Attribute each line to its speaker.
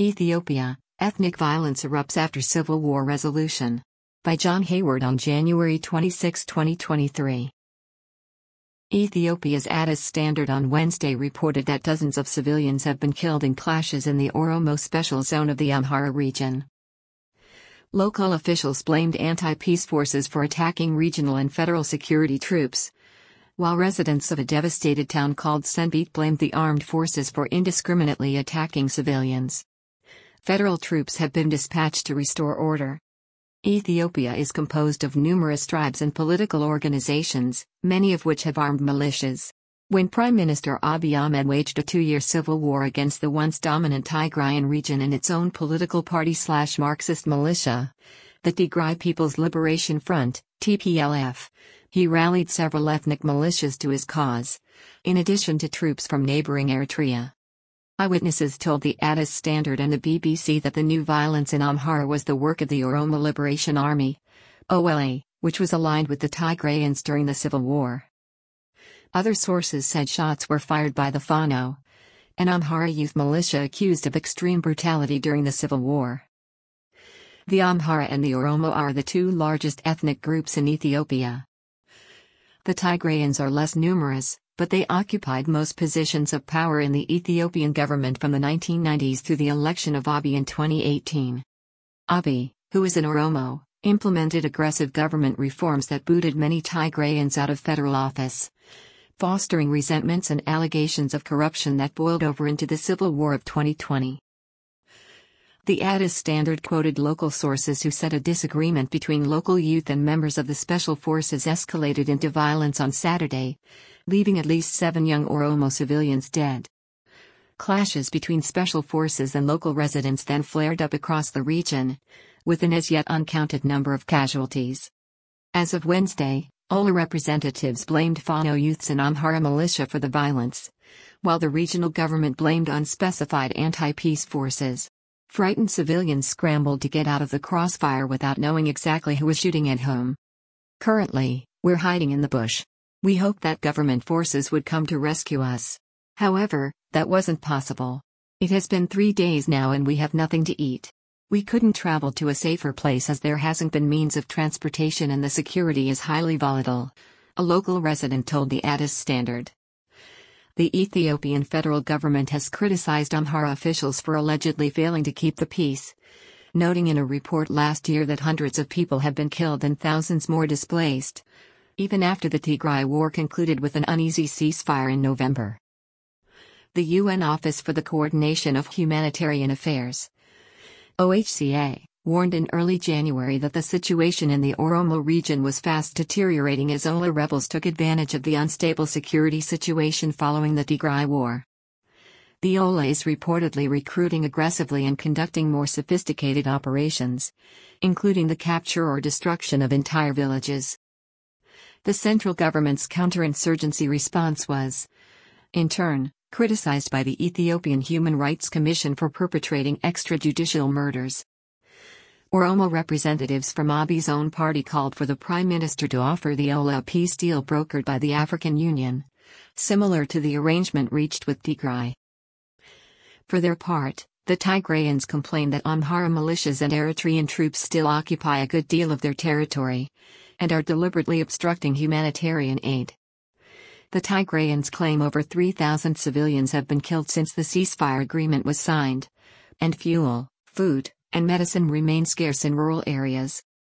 Speaker 1: Ethiopia, ethnic violence erupts after civil war resolution. By John Hayward on January 26, 2023. Ethiopia's Addis Standard on Wednesday reported that dozens of civilians have been killed in clashes in the Oromo Special Zone of the Amhara region. Local officials blamed anti-peace forces for attacking regional and federal security troops, while residents of a devastated town called Senbit blamed the armed forces for indiscriminately attacking civilians. Federal troops have been dispatched to restore order. Ethiopia is composed of numerous tribes and political organizations, many of which have armed militias. When Prime Minister Abiy Ahmed waged a two-year civil war against the once dominant Tigrayan region and its own political party/Marxist militia, the Tigray People's Liberation Front, TPLF, he rallied several ethnic militias to his cause, in addition to troops from neighboring Eritrea. Eyewitnesses told the Addis Standard and the BBC that the new violence in Amhara was the work of the Oromo Liberation Army, OLA, which was aligned with the Tigrayans during the civil war. Other sources said shots were fired by the Fano, an Amhara youth militia accused of extreme brutality during the civil war. The Amhara and the Oromo are the two largest ethnic groups in Ethiopia. The Tigrayans are less numerous, but they occupied most positions of power in the Ethiopian government from the 1990s through the election of Abiy in 2018. Abiy, who is an Oromo, implemented aggressive government reforms that booted many Tigrayans out of federal office, fostering resentments and allegations of corruption that boiled over into the civil war of 2020. The Addis Standard quoted local sources who said a disagreement between local youth and members of the special forces escalated into violence on Saturday, leaving at least 7 young Oromo civilians dead. Clashes between special forces and local residents then flared up across the region, with an as yet uncounted number of casualties. As of Wednesday, OLA representatives blamed Fano youths and Amhara militia for the violence, while the regional government blamed unspecified anti-peace forces. Frightened civilians scrambled to get out of the crossfire without knowing exactly who was shooting at whom. Currently, we're hiding in the bush. We hoped that government forces would come to rescue us. However, that wasn't possible. It has been 3 days now and we have nothing to eat. We couldn't travel to a safer place as there hasn't been means of transportation and the security is highly volatile, a local resident told the Addis Standard. The Ethiopian federal government has criticized Amhara officials for allegedly failing to keep the peace, noting in a report last year that hundreds of people have been killed and thousands more displaced, even after the Tigray war concluded with an uneasy ceasefire in November. The UN Office for the Coordination of Humanitarian Affairs, OHCA, warned in early January that the situation in the Oromo region was fast deteriorating as OLA rebels took advantage of the unstable security situation following the Tigray war. The OLA is reportedly recruiting aggressively and conducting more sophisticated operations, including the capture or destruction of entire villages. The central government's counterinsurgency response was, in turn, criticized by the Ethiopian Human Rights Commission for perpetrating extrajudicial murders. Oromo representatives from Abiy's own party called for the Prime Minister to offer the OLA a peace deal brokered by the African Union, similar to the arrangement reached with Tigray. For their part, the Tigrayans complain that Amhara militias and Eritrean troops still occupy a good deal of their territory, and are deliberately obstructing humanitarian aid. The Tigrayans claim over 3,000 civilians have been killed since the ceasefire agreement was signed, and fuel, food, and medicine remain scarce in rural areas.